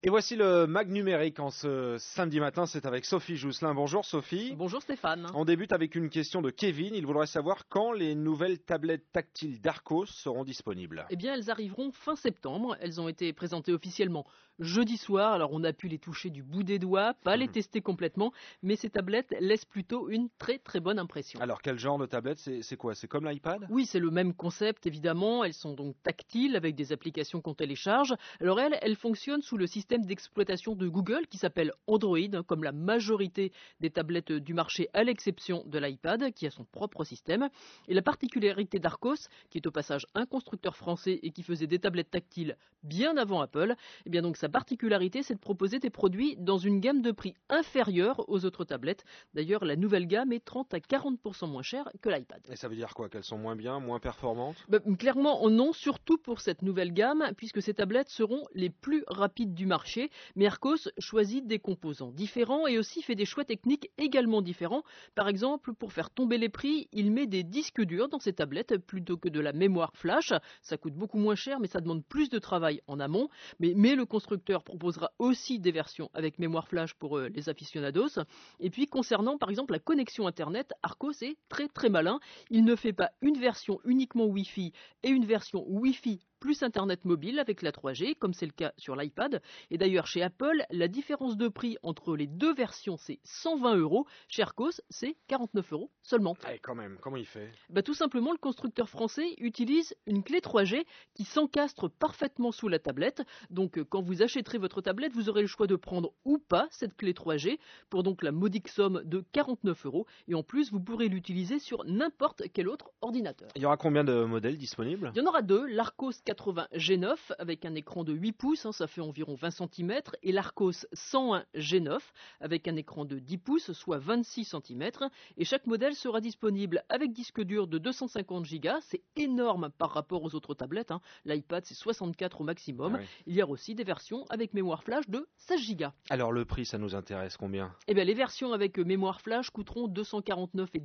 Et voici le Mag numérique en ce samedi matin, c'est avec Sophie Jousselin. Bonjour Sophie. Bonjour Stéphane. On débute avec une question de Kevin. Il voudrait savoir quand les nouvelles tablettes tactiles d'Arcos seront disponibles. Eh bien, elles arriveront fin septembre. Elles ont été présentées officiellement jeudi soir. Alors, on a pu les toucher du bout des doigts, pas les tester complètement, mais ces tablettes laissent plutôt une très très bonne impression. Alors, quel genre de tablette? C'est quoi? C'est comme l'iPad? Oui, c'est le même concept évidemment. Elles sont donc tactiles avec des applications qu'on télécharge. Alors, elles fonctionnent sous le système d'exploitation de Google qui s'appelle Android, comme la majorité des tablettes du marché, à l'exception de l'iPad qui a son propre système. Et la particularité d'Arcos, qui est au passage un constructeur français et qui faisait des tablettes tactiles bien avant Apple, eh bien donc sa particularité, c'est de proposer des produits dans une gamme de prix inférieure aux autres tablettes. D'ailleurs, la nouvelle gamme est 30 à 40% moins chère que l'iPad. Et ça veut dire quoi? Qu'elles sont moins bien, moins performantes? Clairement non, surtout pour cette nouvelle gamme, puisque ces tablettes seront les plus rapides du marché. Mais Arcos choisit des composants différents et aussi fait des choix techniques également différents. Par exemple, pour faire tomber les prix, il met des disques durs dans ses tablettes plutôt que de la mémoire flash. Ça coûte beaucoup moins cher, mais ça demande plus de travail en amont. Mais le constructeur proposera aussi des versions avec mémoire flash pour les aficionados. Et puis, concernant par exemple la connexion Internet, Arcos est très très malin. Il ne fait pas une version uniquement Wi-Fi et une version Wi-Fi plus Internet mobile avec la 3G, comme c'est le cas sur l'iPad. Et d'ailleurs, chez Apple, la différence de prix entre les deux versions, c'est 120 €. Chez Arcos, c'est 49 € seulement. Eh, quand même, comment il fait? Tout simplement, le constructeur français utilise une clé 3G qui s'encastre parfaitement sous la tablette. Donc, quand vous achèterez votre tablette, vous aurez le choix de prendre ou pas cette clé 3G pour donc la modique somme de 49 €. Et en plus, vous pourrez l'utiliser sur n'importe quel autre ordinateur. Il y aura combien de modèles disponibles? Il y en aura deux, l'Arcos 80 G9 avec un écran de 8 pouces, ça fait environ 20 cm, et l'Arcos 101 G9 avec un écran de 10 pouces, soit 26 cm. Et chaque modèle sera disponible avec disque dur de 250 Go, c'est énorme par rapport aux autres tablettes, l'iPad c'est 64 au maximum. Ah oui. Il y a aussi des versions avec mémoire flash de 16 Go. Alors le prix, ça nous intéresse combien? Eh bien, les versions avec mémoire flash coûteront 249 et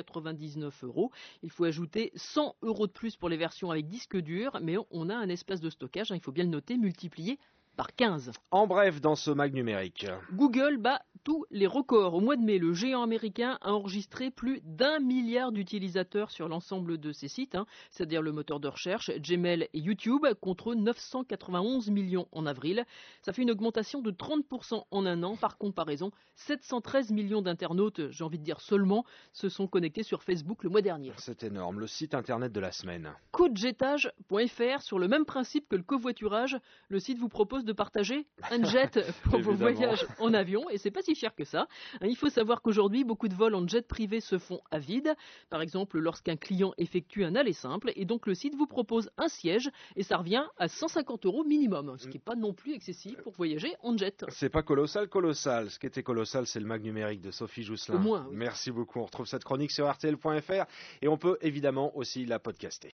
299 €. Il faut ajouter 100 € de plus pour les versions avec disque dur, mais on a un espace de stockage, il faut bien le noter, multiplié par 15. En bref, dans ce Mag numérique. Google bat tous les records. Au mois de mai, le géant américain a enregistré plus d'1 milliard d'utilisateurs sur l'ensemble de ses sites, c'est-à-dire le moteur de recherche, Gmail et YouTube, contre 991 millions en avril. Ça fait une augmentation de 30% en un an. Par comparaison, 713 millions d'internautes, j'ai envie de dire seulement, se sont connectés sur Facebook le mois dernier. C'est énorme, le site internet de la semaine. Codejetage.fr, sur le même principe que le covoiturage, le site vous propose de partager un jet pour vos voyages en avion, et c'est pas si cher que ça. Il faut savoir qu'aujourd'hui, beaucoup de vols en jet privé se font à vide, par exemple lorsqu'un client effectue un aller simple, et donc le site vous propose un siège, et ça revient à 150 € minimum, ce qui n'est pas non plus excessif pour voyager en jet. C'est pas colossal. Ce qui était colossal, c'est le Mag numérique de Sophie Jousselin. Au moins, oui. Merci beaucoup. On retrouve cette chronique sur rtl.fr et on peut évidemment aussi la podcaster.